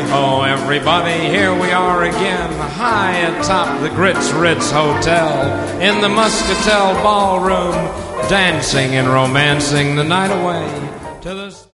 Oh, everybody, here we are again, high atop the Grits Ritz Hotel, in the Muscatel Ballroom, dancing and romancing the night away to the